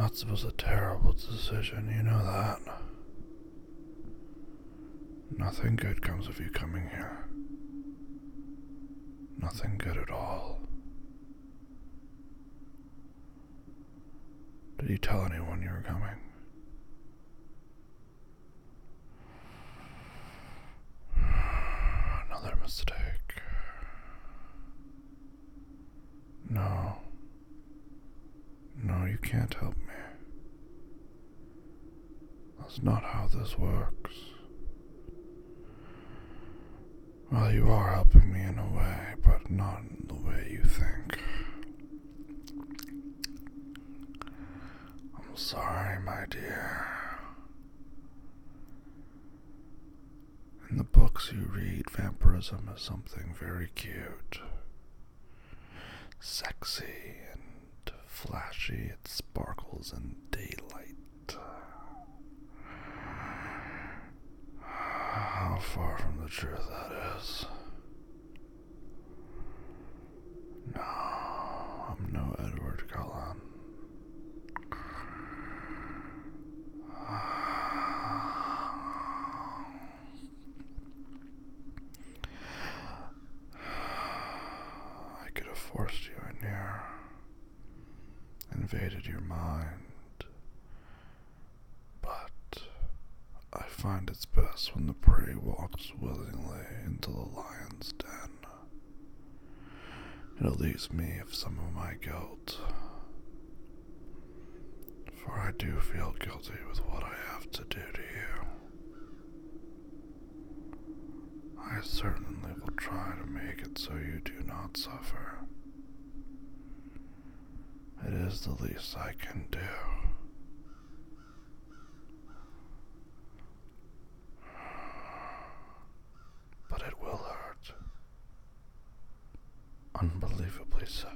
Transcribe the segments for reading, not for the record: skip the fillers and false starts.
That was a terrible decision, you know that. Nothing good comes of you coming here. Nothing good at all. Did you tell anyone you were coming? Another mistake. No. No, you can't help me. That's not how this works. Well, you are helping me in a way, but not in the way you think. I'm sorry, my dear. In the books you read, vampirism is something very cute. Sexy and flashy, it sparkles in daylight. How far from the truth that is. No, I'm no Edward Cullen. I could have forced you in here, invaded your mind, but I find it's best when the prey walks willingly into the lion's den. It relieves me of some of my guilt, for I do feel guilty with what I have to do to you. I certainly will try to make it so you do not suffer. It is the least I can do. But it will hurt. Unbelievably so.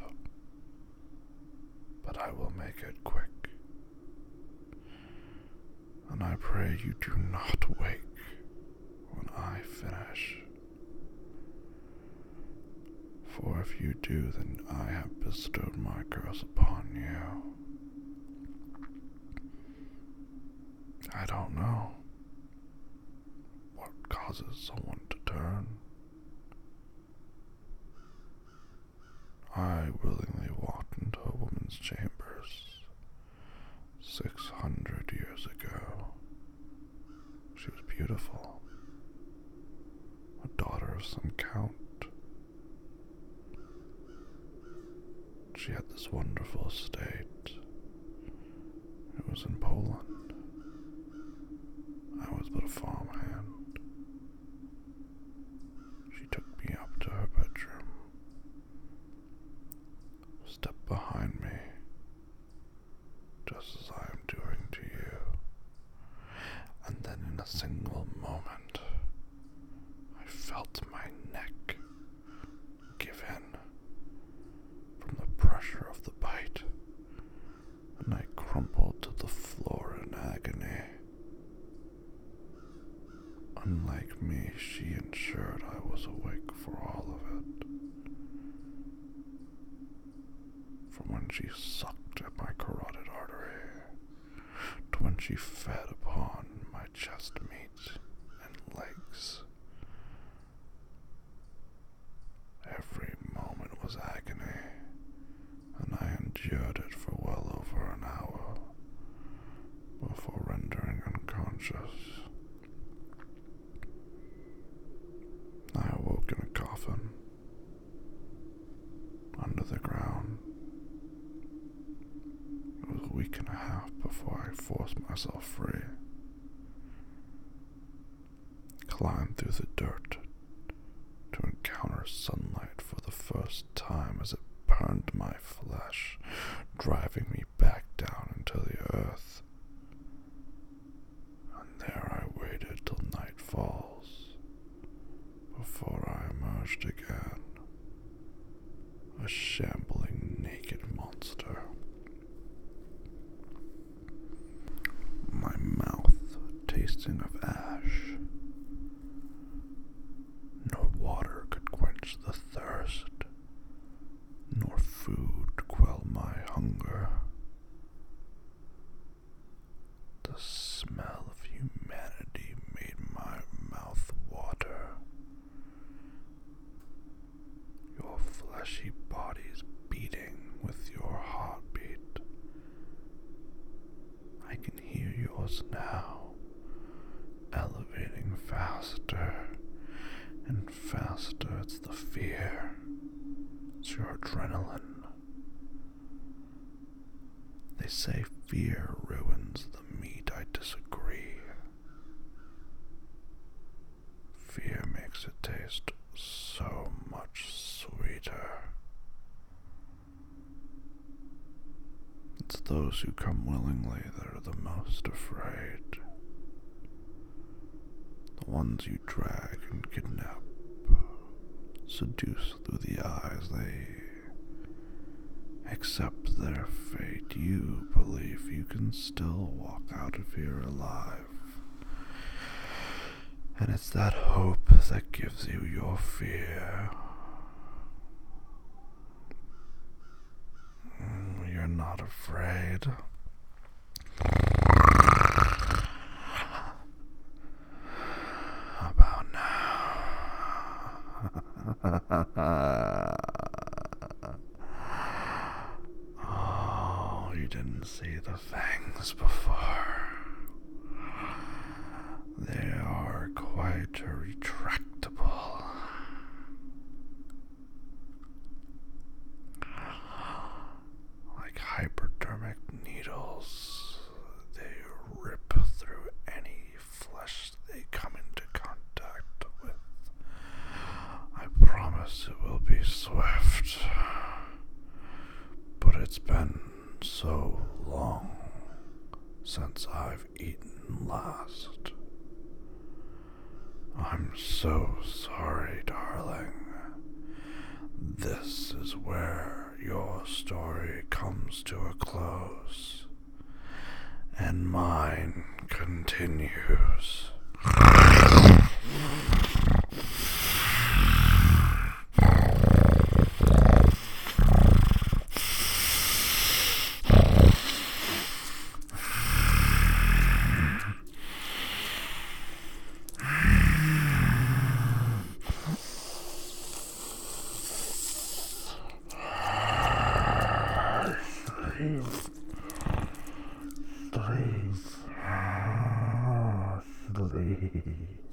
But I will make it quick. And I pray you do not wake when I finish. For if you do, then I have bestowed my curse upon you. I don't know what causes someone to turn. I willingly walked into a woman's chambers 600 years ago. She was beautiful, a daughter of some count. She had this wonderful estate. It was in Poland. I was but a farmhand. She took me up to her bedroom, stepped behind me, just as I am doing to you, and then in a single moment, I felt my neck give in from the pressure of the bite, and I crumpled to the floor in agony. Unlike me, she ensured I was awake for all of it. From when she sucked at my carotid artery, to when she fed upon my chest meat and legs. Every moment was agony, and I endured it for well over an hour before rendering unconscious. I awoke in a coffin, under the ground. It was a week and a half before I forced myself free. Climbed through the dirt to encounter sunlight for the first time as it burned my flesh, driving me back down into the earth. And there I waited till night falls before I emerged again, a shambling naked monster. My mouth tasting of ash. Nor water could quench the thirst, nor food quell my hunger. faster. It's the fear. It's your adrenaline. They say fear ruins the meat. I disagree. Fear makes it taste so much sweeter. It's those who come willingly that are the most afraid. The ones you drag and kidnap, seduce through the eyes. They accept their fate. You believe you can still walk out of here alive. And it's that hope that gives you your fear. You're not afraid. How about now? Oh, you didn't see the fangs before. They are quite retractable. Like hypodermic needles, they rip through any flesh they come into contact with. I promise it will be swift, but it's been so long since I've eaten last. I'm so sorry, darling. This is where your story comes to a close, and mine continues. Sleep. Sleep.